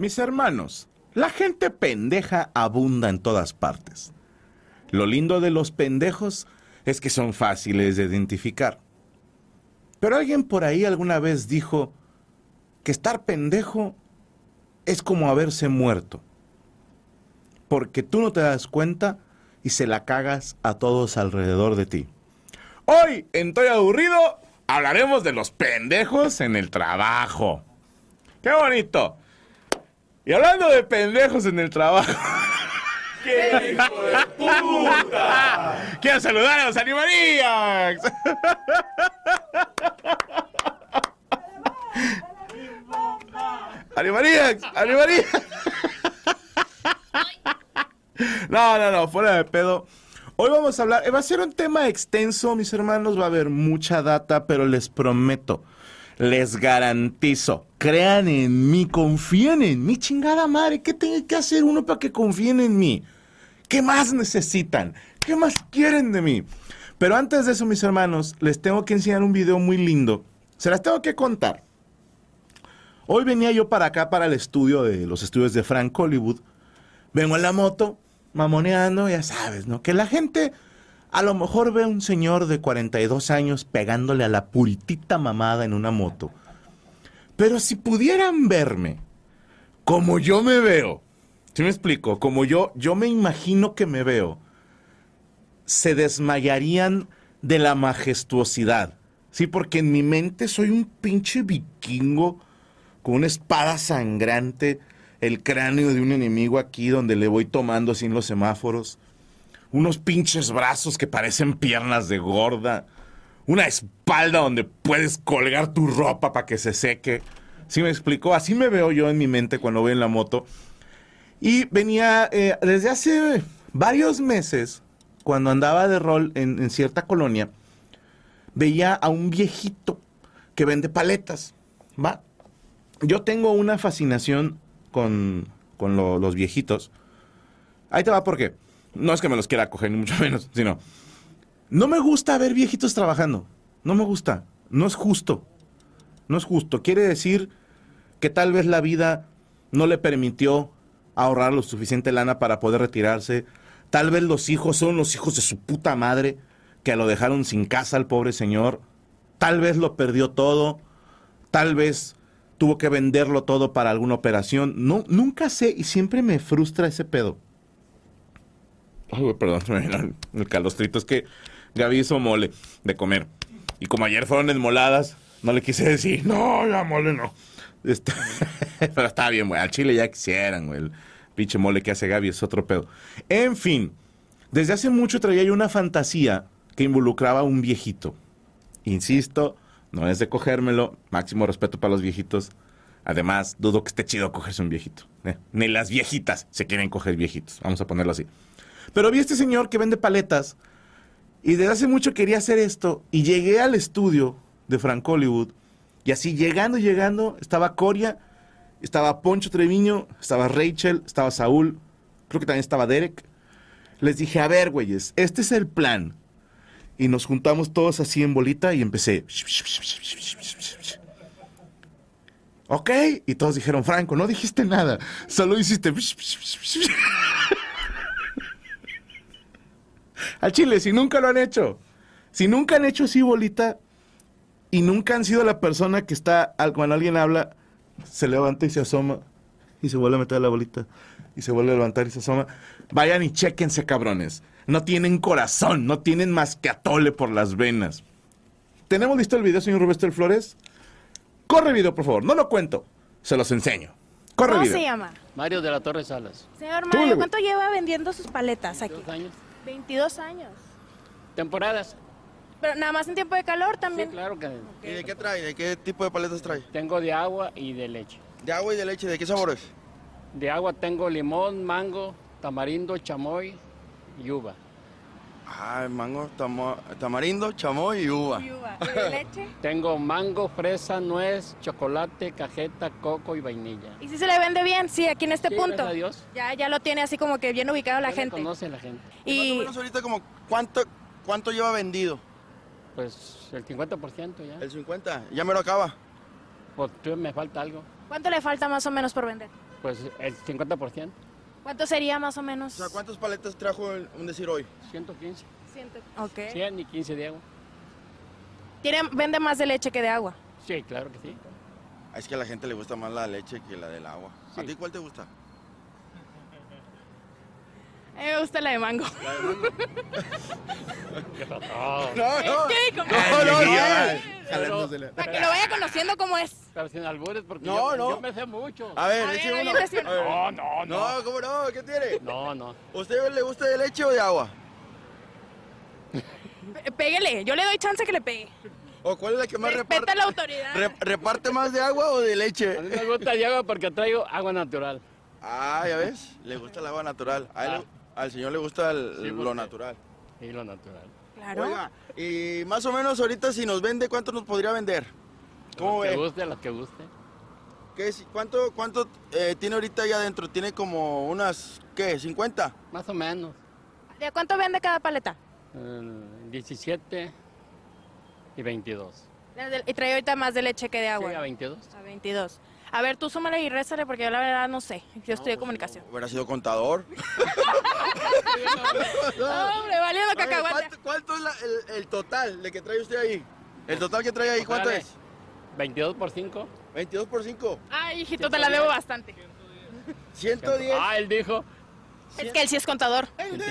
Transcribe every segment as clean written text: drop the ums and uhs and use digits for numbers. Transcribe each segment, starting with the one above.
Mis hermanos, la gente pendeja abunda en todas partes. Lo lindo de los pendejos es que son fáciles de identificar. Pero alguien por ahí alguna vez dijo que estar pendejo es como haberse muerto. Porque tú no te das cuenta y se la cagas a todos alrededor de ti. Hoy, en Estoy Aburrido, hablaremos de los pendejos en el trabajo. ¡Qué bonito! Y hablando de pendejos en el trabajo... ¡Qué hijo de puta! ¡Quiero saludar a los Animaniacs! ¡Animaniacs! ¡Animaniacs! No, fuera de pedo. Hoy vamos a hablar, va a ser un tema extenso, mis hermanos, va a haber mucha data, pero les prometo, les garantizo, crean en mí, confíen en mí, chingada madre, ¿qué tiene que hacer uno para que confíen en mí? ¿Qué más necesitan? ¿Qué más quieren de mí? Pero antes de eso, mis hermanos, les tengo que enseñar un video muy lindo, se las tengo que contar. Hoy venía yo para acá, para el estudio de los estudios de Frank Hollywood, vengo en la moto, mamoneando, ya sabes, ¿no? Que la gente a lo mejor ve a un señor de 42 años pegándole a la puritita mamada en una moto. Pero si pudieran verme como yo me veo, ¿sí me explico? Como yo me imagino que me veo, se desmayarían de la majestuosidad. Sí, porque en mi mente soy un pinche vikingo con una espada sangrante, el cráneo de un enemigo aquí donde le voy tomando sin los semáforos, unos pinches brazos que parecen piernas de gorda, una espalda donde puedes colgar tu ropa para que se seque. ¿Sí me explico? Así me veo yo en mi mente cuando voy en la moto. Y venía desde hace varios meses, cuando andaba de rol en cierta colonia, veía a un viejito que vende paletas, ¿va? Yo tengo una fascinación con los viejitos. Ahí te va por qué. No es que me los quiera coger, ni mucho menos, sino... No me gusta ver viejitos trabajando. No me gusta. No es justo. No es justo. Quiere decir que tal vez la vida no le permitió ahorrar lo suficiente lana para poder retirarse. Tal vez los hijos son los hijos de su puta madre, que lo dejaron sin casa al pobre señor. Tal vez lo perdió todo. Tal vez tuvo que venderlo todo para alguna operación. No, nunca sé y siempre me frustra ese pedo. Ay, perdón, el calostrito. Es que Gaby hizo mole de comer. Y como ayer fueron enmoladas, no le quise decir, no, ya mole no. Pero está bien, güey. Al chile ya quisieran, güey. El pinche mole que hace Gaby es otro pedo. En fin, desde hace mucho traía yo una fantasía que involucraba a un viejito. Insisto, no es de cogérmelo, máximo respeto para los viejitos. Además, dudo que esté chido cogerse un viejito. Ni las viejitas se quieren coger viejitos, vamos a ponerlo así. Pero vi a este señor que vende paletas y desde hace mucho quería hacer esto y llegué al estudio de Frank Hollywood y así llegando, estaba Coria, estaba Poncho Treviño, estaba Rachel, estaba Saúl, creo que también estaba Derek. Les dije, a ver, güeyes, este es el plan. Y nos juntamos todos así en bolita y empecé. Ok, y todos dijeron, Franco, no dijiste nada, solo hiciste. Al chile, si nunca lo han hecho, si nunca han hecho así bolita y nunca han sido la persona que está, cuando alguien habla, se levanta y se asoma y se vuelve a meter la bolita y se vuelve a levantar y se asoma, vayan y chéquense, cabrones. No tienen corazón, no tienen más que atole por las venas. ¿Tenemos listo el video, señor Roberto Flores? Corre video, por favor. No lo cuento, se los enseño. Corre video. ¿Cómo se llama? Mario de la Torre Salas. Señor Mario, ¿cuánto lleva vendiendo sus paletas aquí? 2 años. 22 años. Temporadas. Pero nada más en tiempo de calor también. Sí, claro que ¿Y de qué trae? ¿De qué tipo de paletas trae? tengo de agua y de leche. De agua y de leche, ¿de qué sabores? De agua tengo limón, mango, tamarindo, chamoy y uva. Ah, mango, tamarindo, chamoy y uva. ¿Y uva? ¿Y de leche? Tengo mango, fresa, nuez, chocolate, cajeta, coco y vainilla. ¿Y si se le vende bien? Sí, aquí en este Sí, punto. gracias a Dios. Ya lo tiene así como que bien ubicado la Ya me gente. conoce la gente. Más o Y menos ahorita como, ¿cuánto lleva vendido? Pues el 50% ya. ¿El 50? ¿Ya me lo acaba? Pues todavía me falta algo. ¿cuánto le falta más o menos por vender? Pues el 50%, ¿Cuánto sería más o menos? O sea, ¿cuántas paletas trajo un decir hoy? 115. Ok. 100 y 15 de agua. Vende más de leche que de agua. Sí, claro que sí. Ah, es que a la gente le gusta más la leche que la del agua. ¿A Sí. ti cuál te gusta? A mí me gusta la de mango. ¿Qué pasó? No, no. ¿Qué? ¿Cómo? Jalándosela. Para que lo vaya conociendo cómo es. Pero sin albures, porque No, yo, no. yo me sé mucho. A ver, A ver, eche uno. aviéntese. A ver. No, no, no. No, ¿cómo no? ¿Qué tiene? No, no. ¿Usted le gusta de leche o de agua? Péguele, yo le doy chance que le pegue. ¿O cuál es la que más Respeta reparte? la autoridad. ¿Reparte más de agua o de A mí leche? me gusta de agua porque traigo agua natural. Ah, ya ves, le gusta el agua natural. Al señor le gusta Sí, lo porque- natural. Y lo natural. Claro. Oiga, y más o menos ahorita si nos vende, ¿cuánto nos podría vender? ¿Cómo Los que ve? guste, los que guste. ¿Cuánto tiene ahorita allá adentro? Tiene como unas, ¿qué? ¿50? Más o menos. ¿De cuánto vende cada paleta? 17 y 22. Y trae ahorita más de leche que de agua. Sí, a 22. A 22. A ver, tú súmale y réstale porque yo la verdad no sé. Yo estudié No, pues, comunicación. Hubiera sido contador. Hombre, valiendo A ver, cacahuate. ¿cuánto es el total de que trae usted ahí? ¿El total que trae ahí cuánto Dale. es? 22 por 5. 22 por 5. Ay, hijito, te la debo bastante. 110. Ah, él dijo. Es que él sí es contador.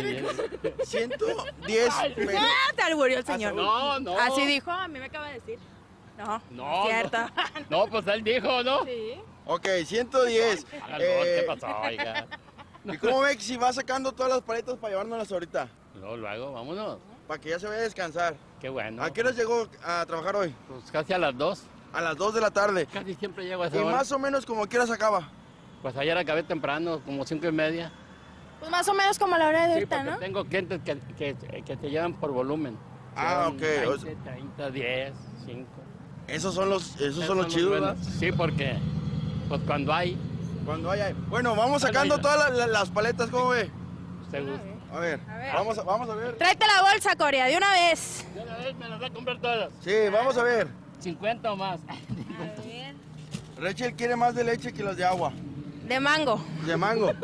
110 pesos. Ah, te alburió el señor. No, no. Así dijo, a mí me acaba de decir. No, No, es cierto. No, pues él dijo, ¿no? Sí. Ok, 110. Hágalo, ¿qué pasó, oiga? ¿Y cómo ve si va sacando todas las paletas para llevárnoslas ahorita? Lo hago, vámonos. Para que ya se vaya a descansar. Qué bueno. ¿A qué hora llegó a trabajar hoy? Pues casi a las 2. A las 2 de la tarde. Casi siempre llego a Y esa hora. más o menos como quiera se acaba. Pues ayer acabé temprano, como 5:30. Pues más o menos como a la hora de Sí, ahorita, porque ¿no? tengo clientes que te llevan por volumen. Ah, Son ok. 20, 30, 10, 5. Esos son los chidos, ¿verdad? Sí, porque pues cuando hay, Cuando hay. Bueno, vamos sacando Bueno, todas las paletas, ¿cómo ve? usted gusta. A ver, A ver. vamos a ver. Tráete la bolsa, Corea, de una vez. De una vez me las voy a comprar todas. Sí, vamos a ver. 50 o más. Rachel quiere más de leche que las de agua. De mango. De mango.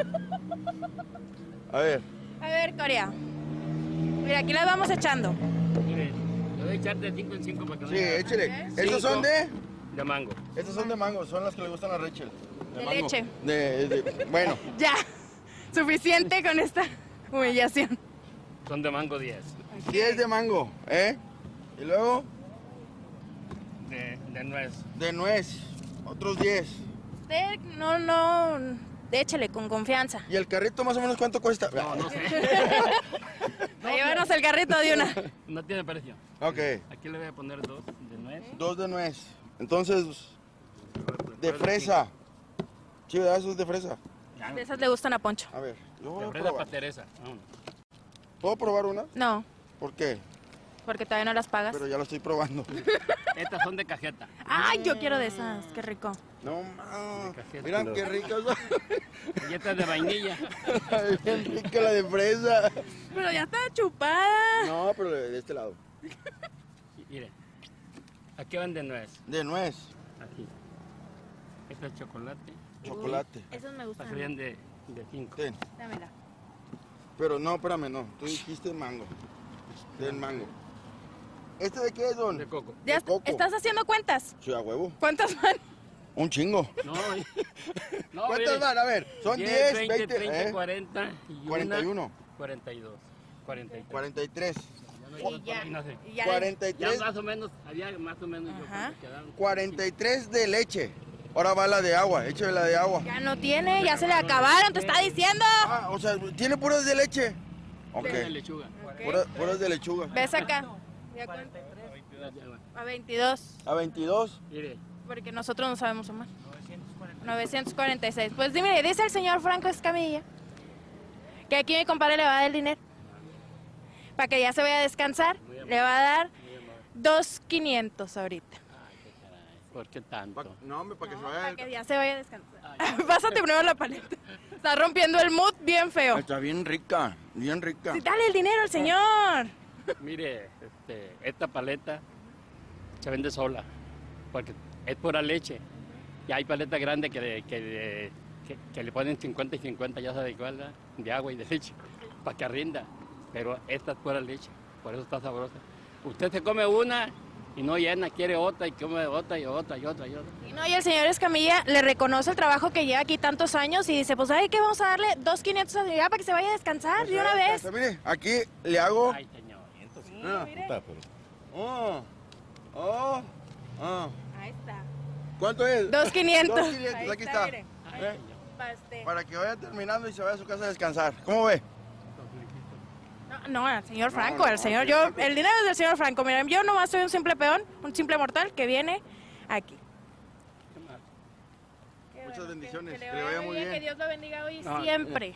A ver. A ver, Corea. Mira, aquí las vamos echando. Mire, le voy a echar de 5 en 5 para que no Sí, haya- échele. Ok. Estos son de. De mango. Estos son de mango, son las que le gustan a Rachel. De mango. leche. Bueno, Ya. Suficiente con esta humillación. Son de mango 10. 10 de mango, ¿eh? Y luego De nuez. de nuez, otros 10. Usted no. Échele con confianza. ¿Y el carrito más o menos cuánto cuesta? No, no sé. A llevarnos el carrito de una. No tiene precio. Ok, Aquí le voy a poner 2 de nuez. 2 de nuez. Entonces, de fresa. Sí, ¿verdad? Eso es de fresa. De esas le gustan a Poncho. A ver, yo voy De a fresa probar. para Teresa. Vámonos. ¿Puedo probar una? No, ¿Por qué? porque todavía no las pagas. Pero ya lo estoy probando. Estas son de cajeta. Ay, yo quiero de esas. Qué rico. No, ma. Cajeta. Miran qué ricas son. Y esta es de vainilla. Bien rica la de fresa. Pero ya está chupada. No, pero de este lado. Mire, aquí van de nuez. De nuez, Aquí. Este es chocolate. chocolate. Esos me Estas gustan. serían de 5. Ten. Dámela. Pero no, espérame, no. Tú dijiste mango. Del mango. ¿Este de qué es, don? De coco. ¿Ya coco. estás haciendo cuentas? Sí, a huevo. ¿Cuántas van? Un chingo. No, no ¿Cuántas mire, van? A ver, son 10, 20, 30, ¿eh? 40 y 41, 42, 43. 43, Y ya. No sé. Y ya. Ya 43, más o menos, había más o menos yo Ajá. creo que quedaron. 43 de leche. Ahora va la de agua, échale la de agua. Ya no tiene, ya se le acabaron, te está diciendo. Ah, o sea, ¿tiene puras de leche? Ok, De lechuga. puras de lechuga. Ves acá. ¿Ya cuánto? A 22. A 22. Mire, Porque nosotros no sabemos sumar. 946. Pues dime, dice el señor Franco Escamilla que aquí mi compadre le va a dar el dinero. Para que ya se vaya a descansar. Le va a dar 2,500 ahorita. ¿por qué tanto? No, hombre, para que se Para vaya. que ya se vaya a descansar. Pásate primero la paleta. Está rompiendo el mood bien feo. Está bien rica, bien rica. Sí, dale el dinero al señor. Mire, esta paleta se vende sola, porque es pura leche. Y hay paletas grandes que que le ponen 50 y 50, ya sabe cuál, ¿verdad? De agua y de leche, para que rinda. Pero esta es pura leche, por eso está sabrosa. Usted se come una y no llena, quiere otra y come otra y otra y otra y otra. Y no, y el señor Escamilla le reconoce el trabajo que lleva aquí tantos años y dice, pues, ¿sabe qué? Vamos a darle 2,500 a ya para que se vaya a descansar de una vez. Mire, aquí le hago... Ay, señor. Mire. Oh, oh, oh. Ahí está. ¿Cuánto es? 2,500. 2,500, aquí está. mire. Ay, ¿Eh? señor. Para que vaya terminando y se vaya a su casa a descansar. ¿Cómo ve? No, al señor Franco, No, al señor, yo, el dinero es del señor Franco. Miren, yo nomás soy un simple peón, un simple mortal que viene aquí. Qué Muchas bueno, bendiciones, que le vaya muy bien. Que Dios lo bendiga hoy y No, siempre.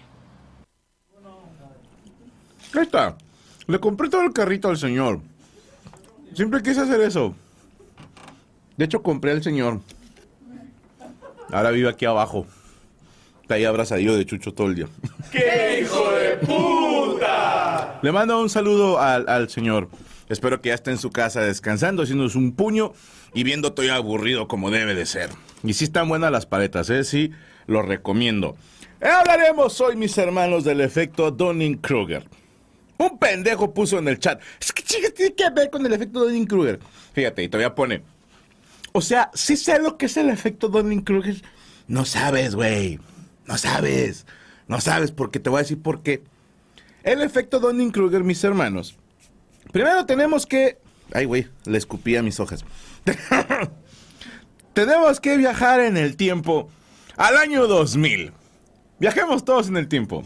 Ahí está. Le compré todo el carrito al señor. Siempre quise hacer eso. De hecho, compré al señor. Ahora vive aquí abajo. Está ahí abrazadillo de Chucho todo el día. ¡Qué hijo de puta! Le mando un saludo al señor. Espero que ya esté en su casa descansando, haciéndose un puño y viendo todo aburrido como debe de ser. Y sí están buenas las paletas, sí, lo recomiendo. Hablaremos hoy, mis hermanos, del efecto Dunning-Kruger. Un pendejo puso en el chat, es que chicas, tiene que ver con el efecto Dunning-Kruger. Fíjate, y todavía pone, o sea, ¿sí sé lo que es el efecto Dunning-Kruger? No sabes, güey. No sabes. No sabes, porque te voy a decir por qué. El efecto Dunning-Kruger, mis hermanos. Primero tenemos que... Ay, güey, le escupí a mis hojas. Tenemos que viajar en el tiempo al año 2000. Viajemos todos en el tiempo.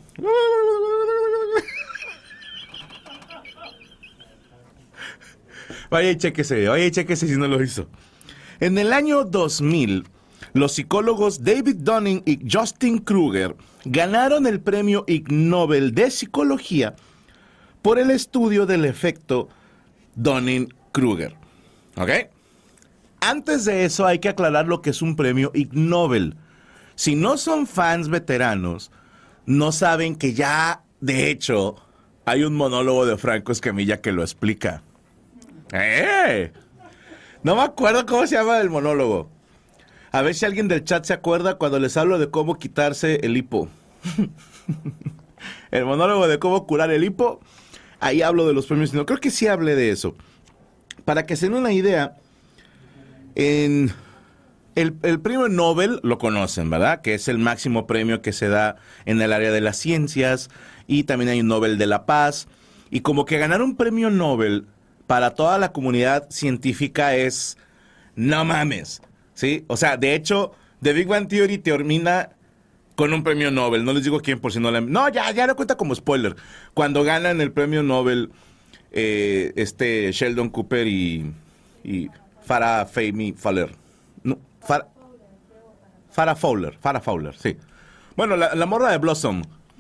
Vaya y chéquese si no lo hizo. En el año 2000, los psicólogos David Dunning y Justin Kruger ganaron el premio Ig Nobel de Psicología por el estudio del efecto Dunning-Kruger. ¿Ok? Antes de eso hay que aclarar lo que es un premio Ig Nobel. Si no son fans veteranos, no saben que ya, de hecho, hay un monólogo de Franco Escamilla que lo explica. No me acuerdo cómo se llama el monólogo. A ver si alguien del chat se acuerda cuando les hablo de cómo quitarse el hipo. El monólogo de cómo curar el hipo. Ahí hablo de los premios. No, creo que sí hablé de eso. Para que se den una idea, en el premio Nobel lo conocen, ¿verdad? Que es el máximo premio que se da en el área de las ciencias. Y también hay un Nobel de la Paz. Y como que ganar un premio Nobel para toda la comunidad científica es... No mames, ¿sí? O sea, de hecho, The Big Bang Theory termina con un premio Nobel. No les digo quién por si no le... No, ya lo cuenta como spoiler. Cuando ganan el premio Nobel, Sheldon Cooper y Farrah Fawcett. No, Farrah Fowler, sí. Bueno, la morra de Blossom.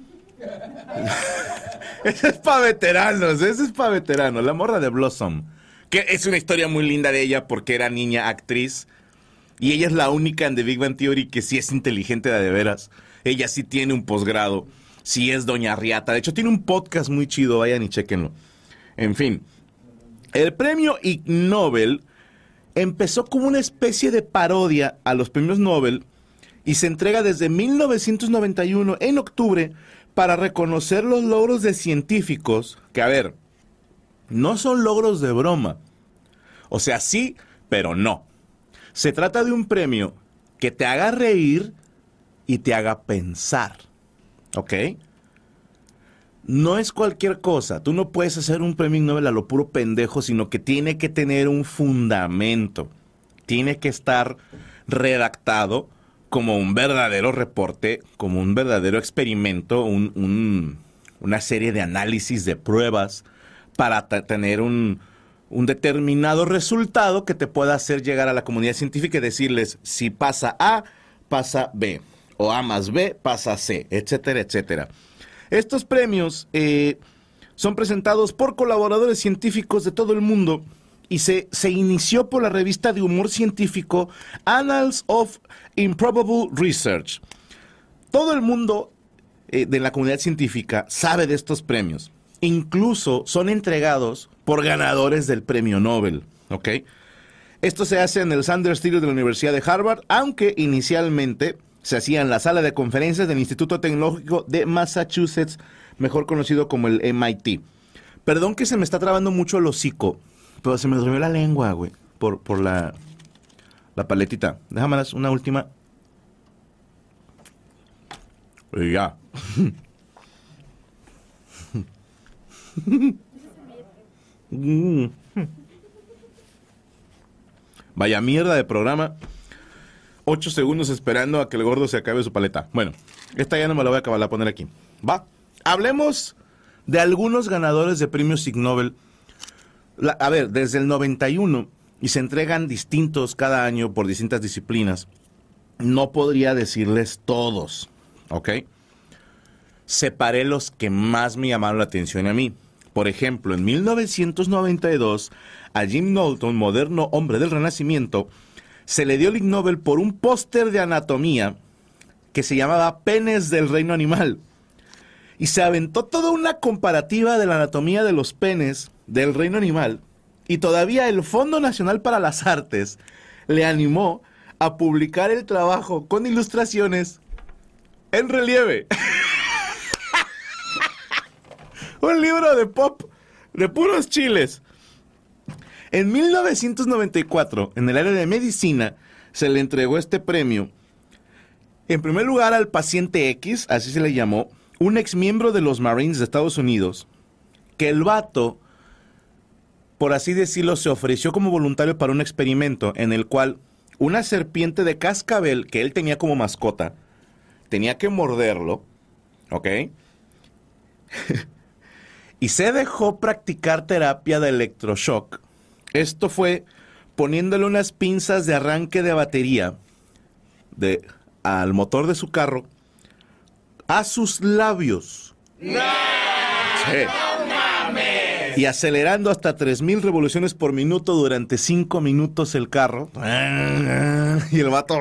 Ese es para veteranos, la morra de Blossom. Que es una historia muy linda de ella porque era niña actriz. Y ella es la única en The Big Bang Theory que sí es inteligente de veras. Ella sí tiene un posgrado. Sí es doña Riata. De hecho, tiene un podcast muy chido. Vayan y chéquenlo. En fin. El premio Ig Nobel empezó como una especie de parodia a los premios Nobel y se entrega desde 1991 en octubre para reconocer los logros de científicos que, a ver, no son logros de broma. O sea, sí, pero no. Se trata de un premio que te haga reír y te haga pensar. ¿Ok? No es cualquier cosa. Tú no puedes hacer un premio Nobel a lo puro pendejo, sino que tiene que tener un fundamento. Tiene que estar redactado como un verdadero reporte, como un verdadero experimento, una serie de análisis de pruebas para tener un determinado resultado que te pueda hacer llegar a la comunidad científica y decirles si pasa A, pasa B, o A más B pasa C, etcétera, etcétera. Estos premios son presentados por colaboradores científicos de todo el mundo y se inició por la revista de humor científico Annals of Improbable Research. Todo el mundo de la comunidad científica sabe de estos premios. Incluso son entregados por ganadores del premio Nobel, ¿ok? Esto se hace en el Sanders Theater de la Universidad de Harvard, aunque inicialmente se hacía en la sala de conferencias del Instituto Tecnológico de Massachusetts, mejor conocido como el MIT. Perdón que se me está trabando mucho el hocico, pero se me durmió la lengua, güey, por la paletita. Déjame una última. Y ya. Vaya mierda de programa. 8 segundos esperando a que el gordo se acabe su paleta. Bueno, esta ya no me la voy a acabar, la poner aquí. Va. Hablemos de algunos ganadores de premios Ig Nobel. A ver, desde el 91, y se entregan distintos cada año por distintas disciplinas. No podría decirles todos, ¿ok? Separé los que más me llamaron la atención a mí. Por ejemplo, en 1992, a Jim Knowlton, moderno hombre del Renacimiento, se le dio el Ig Nobel por un póster de anatomía que se llamaba Penes del Reino Animal. Y se aventó toda una comparativa de la anatomía de los penes del reino animal. Y todavía el Fondo Nacional para las Artes le animó a publicar el trabajo con ilustraciones en relieve. Un libro de pop de puros chiles. En 1994, en el área de medicina, se le entregó este premio, en primer lugar al paciente X, así se le llamó, un ex miembro de los Marines de Estados Unidos, que el vato, por así decirlo, se ofreció como voluntario para un experimento en el cual una serpiente de cascabel que él tenía como mascota, tenía que morderlo, ¿ok? Y se dejó practicar terapia de electroshock. Esto fue poniéndole unas pinzas de arranque de batería al motor de su carro a sus labios. ¡No! Sí. ¡No mames! Y acelerando hasta 3000 revoluciones por minuto durante 5 minutos el carro. Y el vato...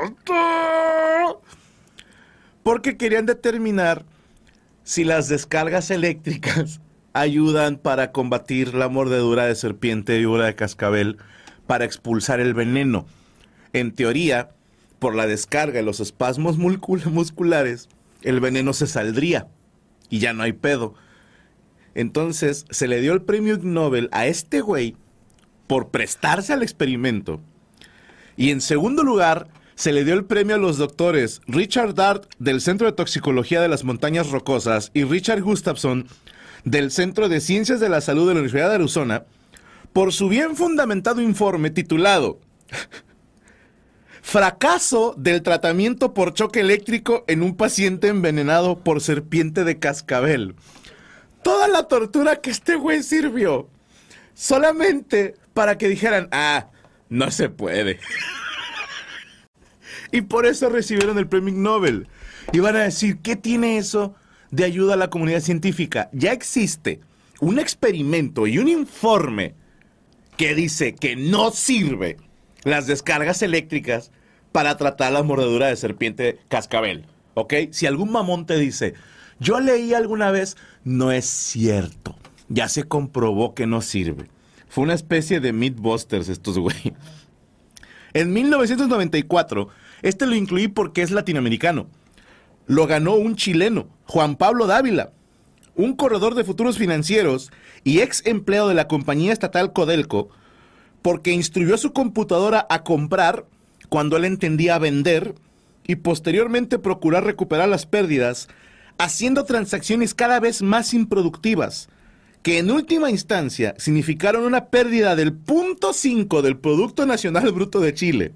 Porque querían determinar si las descargas eléctricas ayudan para combatir la mordedura de serpiente y víbora de cascabel para expulsar el veneno. En teoría, por la descarga y los espasmos musculares, el veneno se saldría y ya no hay pedo. Entonces, se le dio el premio Ig Nobel a este güey por prestarse al experimento. Y en segundo lugar, se le dio el premio a los doctores Richard Dart del Centro de Toxicología de las Montañas Rocosas y Richard Gustafson del Centro de Ciencias de la Salud de la Universidad de Arizona por su bien fundamentado informe titulado Fracaso del tratamiento por choque eléctrico en un paciente envenenado por serpiente de cascabel. Toda la tortura que este güey sirvió solamente para que dijeran, no se puede. Y por eso recibieron el premio Ig Nobel. Y van a decir, ¿qué tiene eso de ayuda a la comunidad científica? Ya existe un experimento y un informe que dice que no sirve las descargas eléctricas para tratar la mordedura de serpiente cascabel, ¿ok? Si algún mamón te dice, yo leí alguna vez, no es cierto. Ya se comprobó que no sirve. Fue una especie de Mythbusters estos güey. En 1994, este lo incluí porque es latinoamericano. Lo ganó un chileno, Juan Pablo Dávila, un corredor de futuros financieros y ex empleado de la compañía estatal Codelco, porque instruyó a su computadora a comprar cuando él entendía vender y posteriormente procurar recuperar las pérdidas, haciendo transacciones cada vez más improductivas, que en última instancia significaron una pérdida del 0.5 del Producto Nacional Bruto de Chile.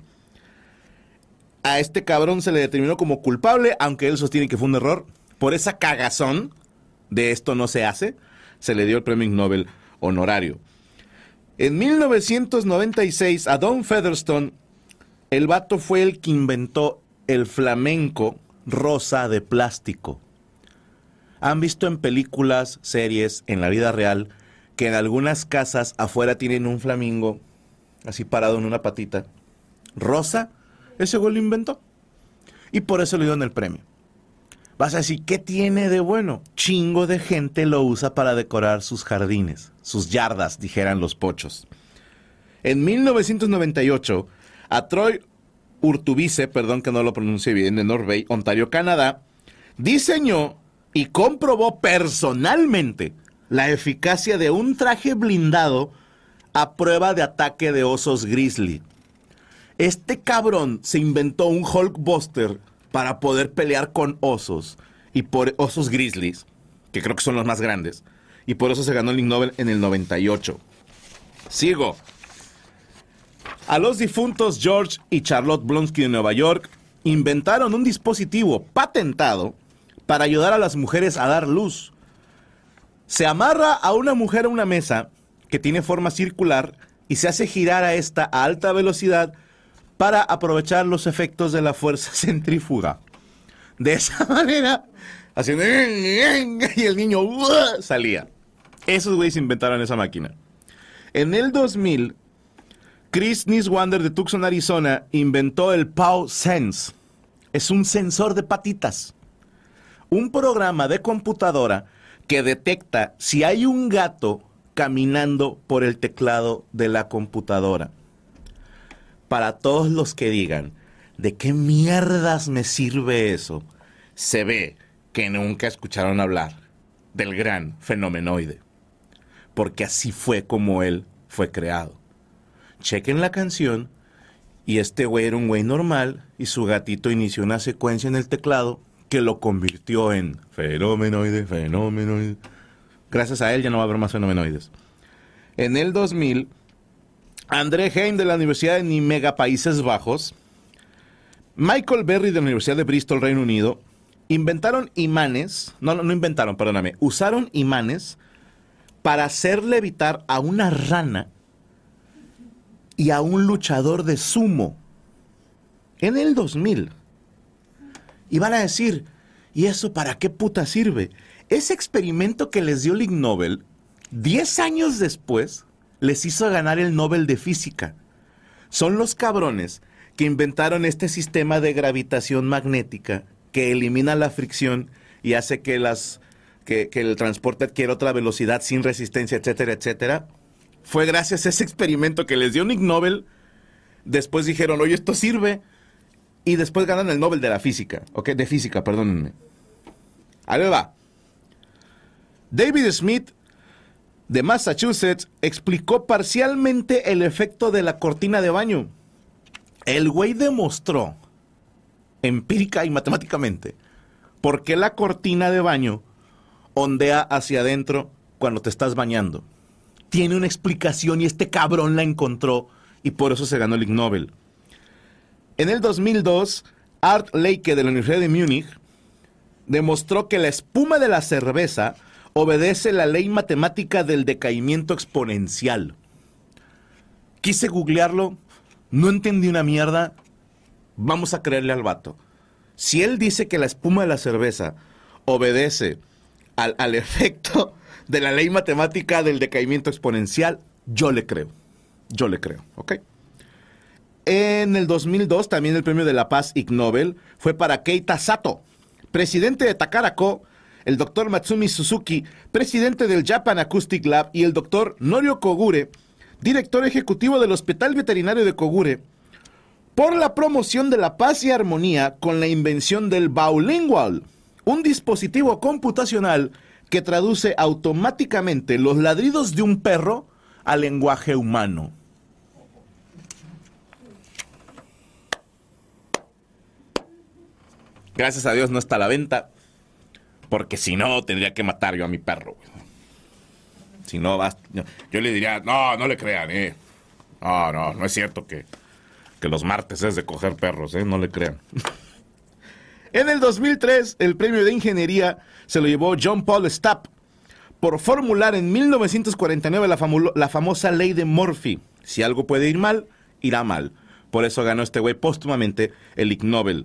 A este cabrón se le determinó como culpable, aunque él sostiene que fue un error. Por esa cagazón de esto no se hace, se le dio el premio Ig Nobel honorario. En 1996, a Don Featherstone, el vato fue el que inventó el flamenco rosa de plástico. ¿Han visto en películas, series, en la vida real, que en algunas casas afuera tienen un flamingo así parado en una patita rosa? Ese güey lo inventó. Y por eso le dieron el premio. Vas a decir, ¿qué tiene de bueno? Chingo de gente lo usa para decorar sus jardines, sus yardas, dijeran los pochos. En 1998, a Troy Urtubise, perdón que no lo pronuncie bien, de North Bay, Ontario, Canadá, diseñó y comprobó personalmente la eficacia de un traje blindado a prueba de ataque de osos grizzly. Este cabrón se inventó un Hulkbuster para poder pelear con osos, y por osos grizzlies, que creo que son los más grandes, y por eso se ganó el Ig Nobel en el 98. Sigo. A los difuntos George y Charlotte Blonsky de Nueva York inventaron un dispositivo patentado para ayudar a las mujeres a dar luz. Se amarra a una mujer a una mesa que tiene forma circular y se hace girar a esta a alta velocidad para aprovechar los efectos de la fuerza centrífuga. De esa manera, haciendo y el niño salía. Esos güeyes inventaron esa máquina. En el 2000, Chris Niswander de Tucson, Arizona, inventó el Paw Sense. Es un sensor de patitas. Un programa de computadora que detecta si hay un gato caminando por el teclado de la computadora. Para todos los que digan, ¿de qué mierdas me sirve eso? Se ve que nunca escucharon hablar del gran fenomenoide. Porque así fue como él fue creado. Chequen la canción y este güey era un güey normal y su gatito inició una secuencia en el teclado que lo convirtió en fenomenoide, fenomenoide. Gracias a él ya no va a haber más fenomenoides. En el 2000, André Heim de la Universidad de Nimega, Países Bajos, Michael Berry de la Universidad de Bristol, Reino Unido, inventaron imanes, usaron imanes para hacer levitar a una rana y a un luchador de sumo. En el 2000. Y van a decir, ¿y eso para qué puta sirve? Ese experimento que les dio el Ig Nobel, 10 años después, les hizo ganar el Nobel de Física. Son los cabrones que inventaron este sistema de gravitación magnética que elimina la fricción y hace que el transporte adquiera otra velocidad sin resistencia, etcétera, etcétera. Fue gracias a ese experimento que les dio un Ig Nobel. Después dijeron, oye, esto sirve. Y después ganan el Nobel de la Física. Ok, de Física, perdónenme. Ahí va. David Smith, de Massachusetts, explicó parcialmente el efecto de la cortina de baño. El güey demostró, empírica y matemáticamente, por qué la cortina de baño ondea hacia adentro cuando te estás bañando. Tiene una explicación y este cabrón la encontró y por eso se ganó el Ig Nobel. En el 2002, Art Leike de la Universidad de Múnich demostró que la espuma de la cerveza obedece la ley matemática del decaimiento exponencial. Quise googlearlo, no entendí una mierda, vamos a creerle al vato. Si él dice que la espuma de la cerveza obedece al efecto de la ley matemática del decaimiento exponencial, yo le creo, ¿ok? En el 2002, también el premio de la paz Ig Nobel fue para Keita Sato, presidente de Takara-ko, el doctor Matsumi Suzuki, presidente del Japan Acoustic Lab, y el doctor Norio Kogure, director ejecutivo del Hospital Veterinario de Kogure, por la promoción de la paz y armonía con la invención del Baulingual, un dispositivo computacional que traduce automáticamente los ladridos de un perro al lenguaje humano. Gracias a Dios no está a la venta, porque si no tendría que matar yo a mi perro. Si no, yo le diría, no le crean, No es cierto que los martes es de coger perros, no le crean. En el 2003, el premio de ingeniería se lo llevó John Paul Stapp por formular en 1949 la famosa ley de Murphy. Si algo puede ir mal, irá mal. Por eso ganó este güey póstumamente el Ig Nobel.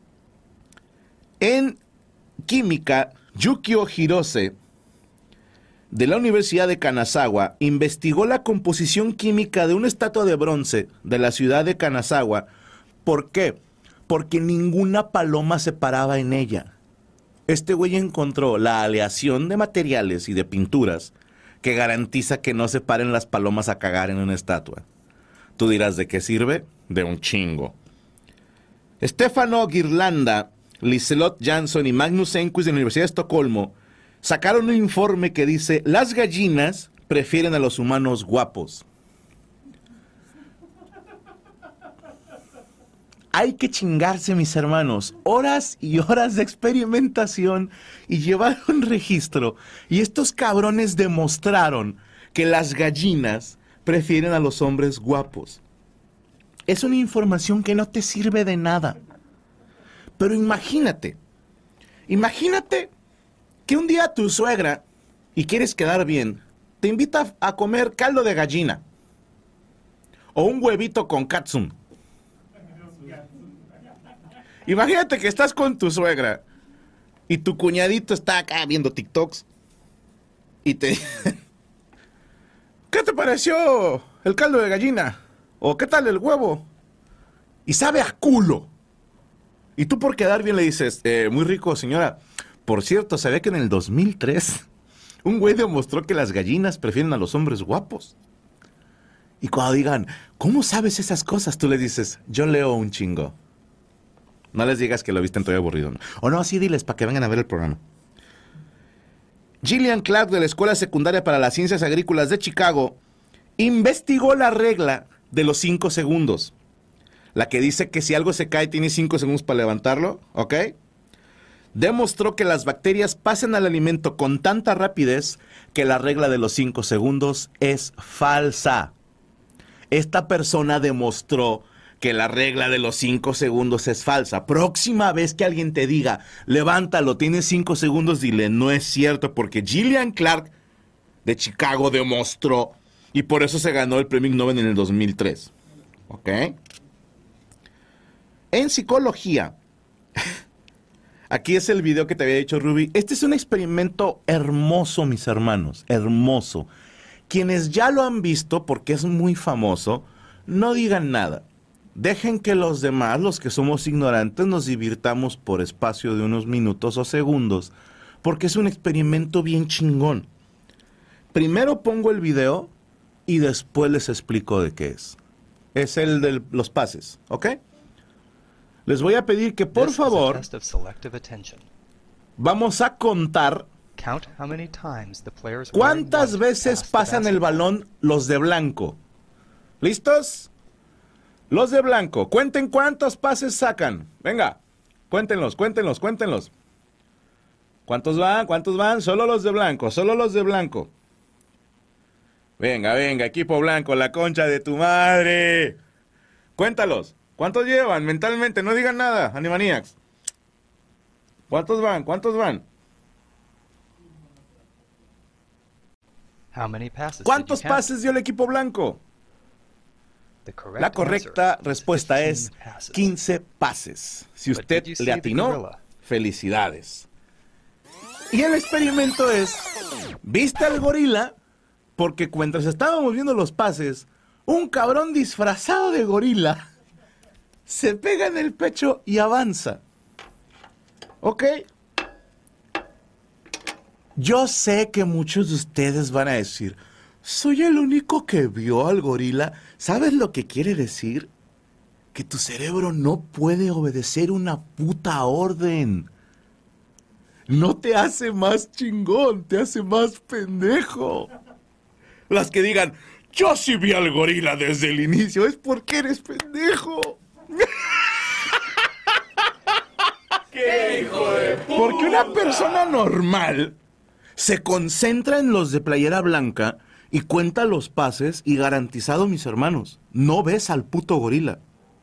En química, Yukio Hirose, de la Universidad de Kanazawa, investigó la composición química de una estatua de bronce de la ciudad de Kanazawa. ¿Por qué? Porque ninguna paloma se paraba en ella. Este güey encontró la aleación de materiales y de pinturas que garantiza que no se paren las palomas a cagar en una estatua. Tú dirás, ¿de qué sirve? De un chingo. Stefano Girlanda, Liselott Jansson y Magnus Enquist de la Universidad de Estocolmo sacaron un informe que dice: las gallinas prefieren a los humanos guapos. Hay que chingarse, mis hermanos, horas y horas de experimentación y llevar un registro. Y estos cabrones demostraron que las gallinas prefieren a los hombres guapos. Es una información que no te sirve de nada. Pero imagínate que un día tu suegra, y quieres quedar bien, te invita a comer caldo de gallina o un huevito con katsun. Imagínate que estás con tu suegra y tu cuñadito está acá viendo TikToks y te dicen: ¿qué te pareció el caldo de gallina? ¿O qué tal el huevo? Y sabe a culo. Y tú por quedar bien le dices: muy rico, señora. Por cierto, ¿sabía que en el 2003 un güey demostró que las gallinas prefieren a los hombres guapos? Y cuando digan: ¿cómo sabes esas cosas? Tú le dices: yo leo un chingo. No les digas que lo viste en Todo Aburrido, ¿no? O no, sí diles para que vengan a ver el programa. Gillian Clark, de la Escuela Secundaria para las Ciencias Agrícolas de Chicago, investigó la regla de los 5 segundos. La que dice que si algo se cae tienes 5 segundos para levantarlo, ¿ok? Demostró que las bacterias pasan al alimento con tanta rapidez que la regla de los 5 segundos es falsa. Esta persona demostró que la regla de los 5 segundos es falsa. Próxima vez que alguien te diga: levántalo, tienes 5 segundos, dile: no es cierto, porque Gillian Clark de Chicago demostró, y por eso se ganó el premio Nobel en el 2003. ¿Ok? En psicología, aquí es el video que te había dicho Ruby. Este es un experimento hermoso, mis hermanos, hermoso. Quienes ya lo han visto, porque es muy famoso, no digan nada. Dejen que los demás, los que somos ignorantes, nos divirtamos por espacio de unos minutos o segundos, porque es un experimento bien chingón. Primero pongo el video y después les explico de qué es. Es el de los pases, ¿ok? Les voy a pedir que, por favor, vamos a contar cuántas veces pasan el balón los de blanco. ¿Listos? Los de blanco, cuenten cuántos pases sacan. Venga, cuéntenlos. ¿Cuántos van? Solo los de blanco. Venga, equipo blanco, la concha de tu madre. Cuéntalos. ¿Cuántos llevan mentalmente? No digan nada, Animaniacs. ¿Cuántos van? ¿Cuántos pases dio el equipo blanco? La correcta respuesta es 15 pases. Si usted le atinó, felicidades. Y el experimento es: ¿viste al gorila? Porque mientras estábamos viendo los pases, un cabrón disfrazado de gorila se pega en el pecho y avanza. ¿Ok? Yo sé que muchos de ustedes van a decir: soy el único que vio al gorila. ¿Sabes lo que quiere decir? Que tu cerebro no puede obedecer una puta orden. No te hace más chingón, te hace más pendejo. Las que digan: yo sí vi al gorila desde el inicio, es porque eres pendejo. ¡Qué hijo de puta! Porque una persona normal se concentra en los de playera blanca y cuenta los pases y garantizado, mis hermanos, no ves al puto gorila.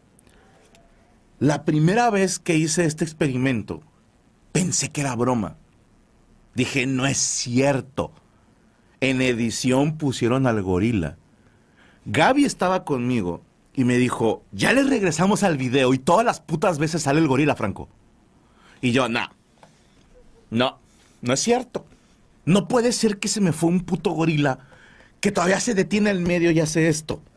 La primera vez que hice este experimento, pensé que era broma. Dije: no es cierto. En edición pusieron al gorila. Gaby estaba conmigo y me dijo: ya le regresamos al video y todas las putas veces sale el gorila, Franco. Y yo: no es cierto. No puede ser que se me fue un puto gorila que todavía se detiene en medio y hace esto.